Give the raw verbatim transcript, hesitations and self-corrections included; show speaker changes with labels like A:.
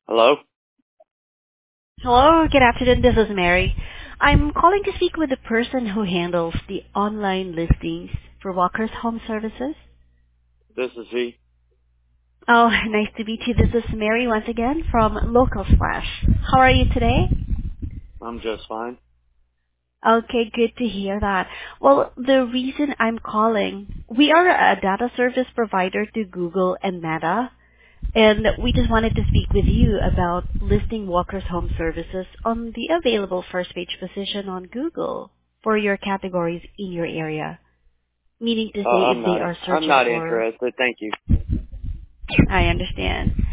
A: Hello?
B: Hello, good afternoon. This is Mary. I'm calling to speak with the person who handles the online listings for Walker's Home Services.
A: This is he.
B: Oh, nice to meet you. This is Mary once again from Local Slash. How are you today?
A: I'm just fine.
B: Okay, good to hear that. Well, the reason I'm calling, we are a data service provider to Google and Meta, and we just wanted to speak with you about listing Walker's Home Services on the available first page position on Google for your categories in your area. Meaning to
A: Uh,
B: say
A: I'm
B: if they
A: not,
B: are
A: I'm
B: searching
A: not
B: for,
A: interested. Thank you.
B: I understand.